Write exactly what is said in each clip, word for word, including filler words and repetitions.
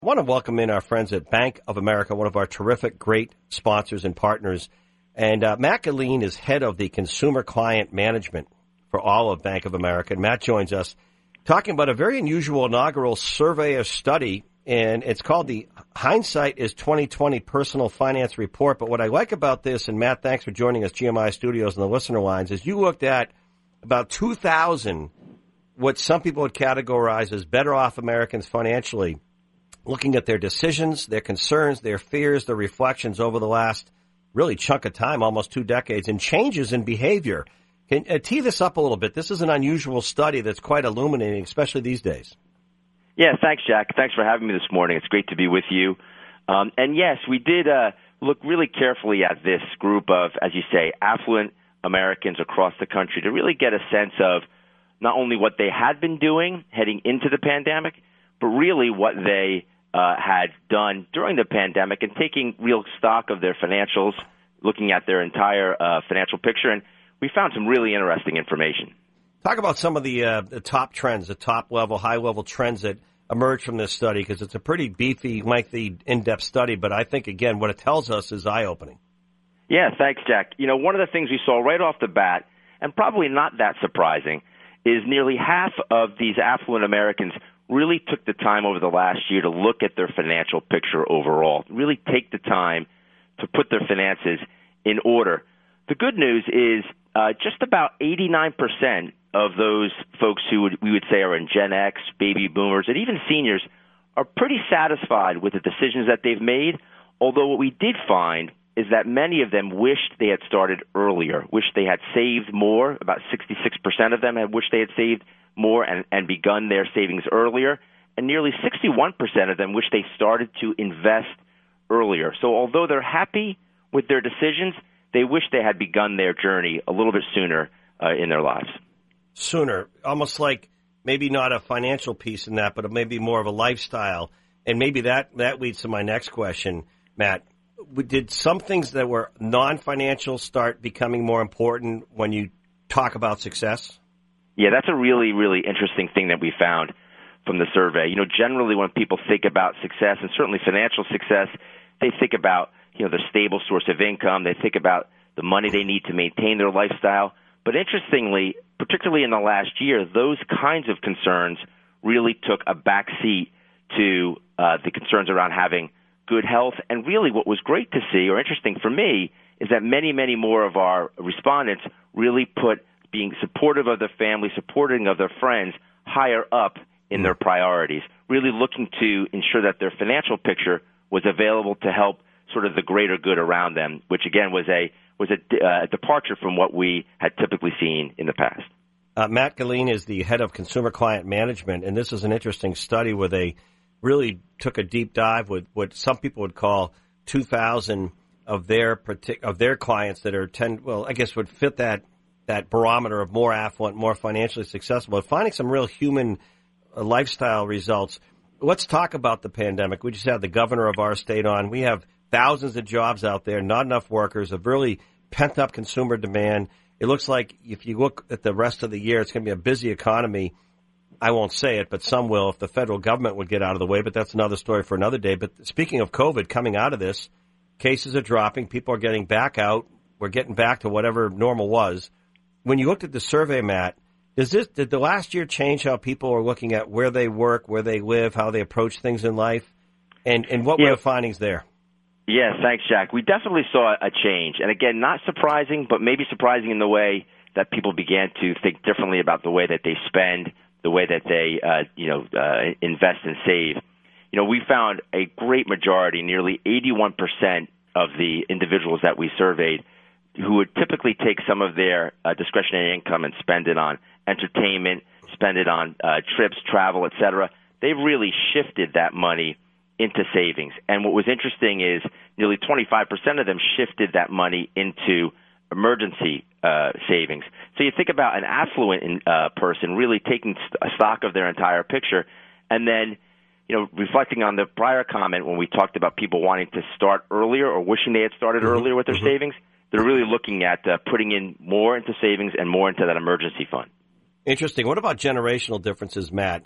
I want to welcome in our friends at Bank of America, one of our terrific, great sponsors and partners. And uh, Matt Galene is head of the consumer client management for all of Bank of America. And Matt joins us talking about a very unusual inaugural survey or study, and it's called the Hindsight is twenty twenty Personal Finance Report. But what I like about this, and Matt, thanks for joining us, G M I Studios and the listener lines, is you looked at about two thousand what some people would categorize as better off Americans financially, looking at their decisions, their concerns, their fears, their reflections over the last really chunk of time, almost two decades, and changes in behavior. Can uh, tee this up a little bit? This is an unusual study that's quite illuminating, especially these days. Yeah, thanks, Jack. Thanks for having me this morning. It's great to be with you. Um, and yes, we did uh, look really carefully at this group of, as you say, affluent Americans across the country to really get a sense of not only what they had been doing heading into the pandemic, but really what they uh, had done during the pandemic and taking real stock of their financials, looking at their entire uh, financial picture. And we found some really interesting information. Talk about some of the, uh, the top trends, the top-level, high-level trends that emerged from this study, because it's a pretty beefy, lengthy, in-depth study. But I think, again, what it tells us is eye-opening. Yeah, thanks, Jack. You know, one of the things we saw right off the bat, and probably not that surprising, is nearly half of these affluent Americans really took the time over the last year to look at their financial picture overall, really take the time to put their finances in order. The good news is uh, just about eighty-nine percent of those folks who would, we would say are in Gen X, baby boomers, and even seniors are pretty satisfied with the decisions that they've made, although what we did find is that many of them wished they had started earlier, wished they had saved more. About sixty-six percent of them had wished they had saved more and, and begun their savings earlier, and nearly sixty-one percent of them wished they started to invest earlier. So although they're happy with their decisions, they wish they had begun their journey a little bit sooner uh, in their lives. Sooner, almost like maybe not a financial piece in that, but maybe more of a lifestyle. And maybe that, that leads to my next question, Matt. Did some things that were non-financial start becoming more important when you talk about success? Yeah, that's a really, really interesting thing that we found from the survey. You know, generally when people think about success, and certainly financial success, they think about, you know, their stable source of income. They think about the money they need to maintain their lifestyle. But interestingly, particularly in the last year, those kinds of concerns really took a back seat to uh, the concerns around having good health. And really what was great to see, or interesting for me, is that many, many more of our respondents really put being supportive of their family, supporting of their friends higher up in their priorities, really looking to ensure that their financial picture was available to help sort of the greater good around them, which again was a was a uh, departure from what we had typically seen in the past. Uh, Matt Galene is the head of consumer client management, and this is an interesting study where they really took a deep dive with what some people would call two thousand of their partic- of their clients that are ten well, I guess would fit that that barometer of more affluent, more financially successful, but finding some real human uh, lifestyle results. Let's talk about the pandemic. We just had the governor of our state on. We have thousands of jobs out there, not enough workers, a really pent-up consumer demand. It looks like if you look at the rest of the year, it's going to be a busy economy. I won't say it, but some will if the federal government would get out of the way, but that's another story for another day. But speaking of COVID, coming out of this, cases are dropping. People are getting back out. We're getting back to whatever normal was. When you looked at the survey, Matt, does this, did the last year change how people are looking at where they work, where they live, how they approach things in life? And, and what yeah. were the findings there? Yes, thanks, Jack. We definitely saw a change. And again, not surprising, but maybe surprising in the way that people began to think differently about the way that they spend, the way that they, uh, you know, uh, invest and save. You know, we found a great majority, nearly eighty-one percent of the individuals that we surveyed who would typically take some of their uh, discretionary income and spend it on entertainment, spend it on uh, trips, travel, et cetera. They've really shifted that money into savings. And what was interesting is nearly twenty-five percent of them shifted that money into emergency uh, savings. So you think about an affluent uh, person really taking st- stock of their entire picture, and then, you know, reflecting on the prior comment when we talked about people wanting to start earlier or wishing they had started mm-hmm. earlier with their mm-hmm. savings, they're really looking at uh, putting in more into savings and more into that emergency fund. Interesting. What about generational differences, Matt?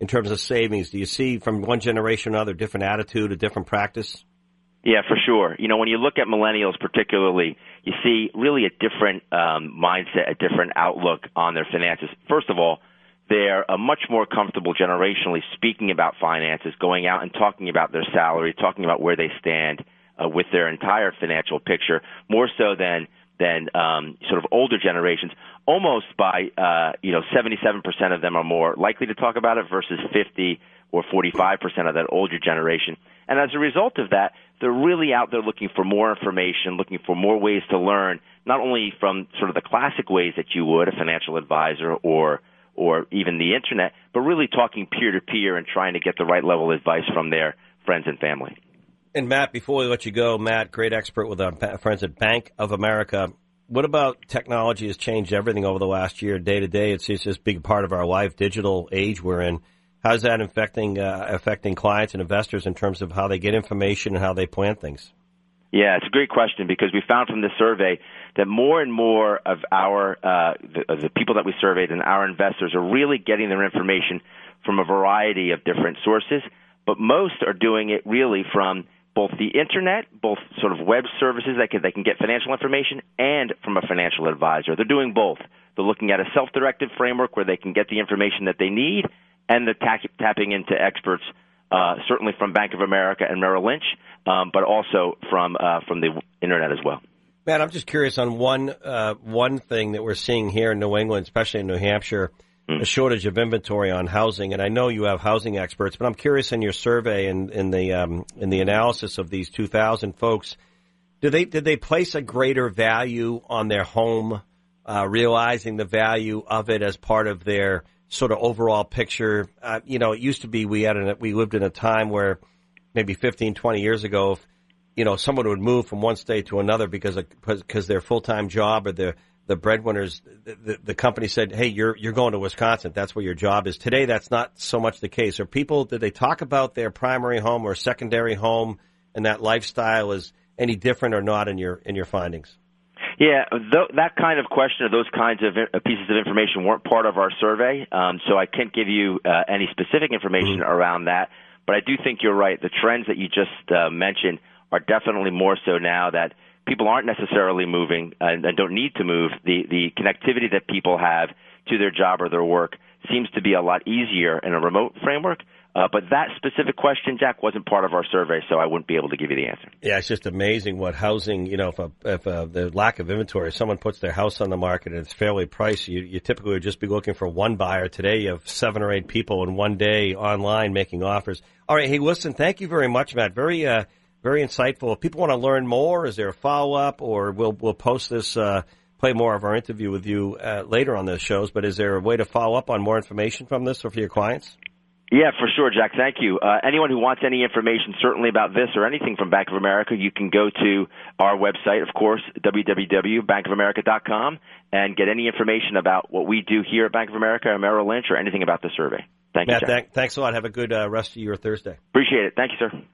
in terms of savings? Do you see from one generation to another different attitude, a different practice? Yeah, for sure. You know, when you look at millennials particularly, you see really a different um, mindset, a different outlook on their finances. First of all, they're a much more comfortable generationally speaking about finances, going out and talking about their salary, talking about where they stand uh, with their entire financial picture, more so than than um, sort of older generations. Almost by uh, you know seventy-seven percent of them are more likely to talk about it versus fifty or forty-five percent of that older generation. And as a result of that, they're really out there looking for more information, looking for more ways to learn, not only from sort of the classic ways that you would, a financial advisor or or even the internet, but really talking peer-to-peer and trying to get the right level of advice from their friends and family. And Matt, before we let you go, Matt, great expert with our friends at Bank of America. What about technology has changed everything over the last year, day to day? It's just a big part of our life, digital age we're in. How's that affecting uh, affecting clients and investors in terms of how they get information and how they plan things? Yeah, it's a great question because we found from this survey that more and more of our uh, the, of the people that we surveyed and our investors are really getting their information from a variety of different sources, but most are doing it really from both the internet, both sort of web services that can, they can get financial information, and from a financial advisor. They're doing both. They're looking at a self-directed framework where they can get the information that they need, and the ta- tapping into experts, uh, certainly from Bank of America and Merrill Lynch, um, but also from uh, from the internet as well. Matt, I'm just curious on one uh, one thing that we're seeing here in New England, especially in New Hampshire, mm. a shortage of inventory on housing. And I know you have housing experts, but I'm curious in your survey and in, in the um, in the analysis of these two thousand folks, did they did they place a greater value on their home, uh, realizing the value of it as part of their sort of overall picture? Uh, you know, it used to be we had an, we lived in a time where maybe fifteen, twenty years ago, if, you know, someone would move from one state to another because of, because their full-time job or their the breadwinners, the, the, the company said, hey, you're you're going to Wisconsin. That's where your job is. Today, that's not so much the case. Are people, did they talk about their primary home or secondary home and that lifestyle is any different or not in your in your findings? Yeah, th- that kind of question or those kinds of uh, pieces of information weren't part of our survey, um, so I can't give you uh, any specific information mm-hmm. around that. But I do think you're right. The trends that you just uh, mentioned are definitely more so now that people aren't necessarily moving and, and don't need to move. The, the connectivity that people have to their job or their work seems to be a lot easier in a remote framework. Uh, but that specific question, Jack, wasn't part of our survey, so I wouldn't be able to give you the answer. Yeah, it's just amazing what housing, you know, if, a, if a, the lack of inventory, if someone puts their house on the market and it's fairly priced, you, you typically would just be looking for one buyer. Today you have seven or eight people in one day online making offers. All right, hey, listen, thank you very much, Matt. Very uh, very insightful. If people want to learn more, is there a follow-up, or we'll, we'll post this, uh, play more of our interview with you uh, later on the shows, but is there a way to follow up on more information from this or for your clients? Yeah, for sure, Jack. Thank you. Uh, anyone who wants any information certainly about this or anything from Bank of America, you can go to our website, of course, w w w dot bank of america dot com, and get any information about what we do here at Bank of America or Merrill Lynch or anything about the survey. Thank Matt, you, Jack. Th- thanks a lot. Have a good uh, rest of your Thursday. Appreciate it. Thank you, sir.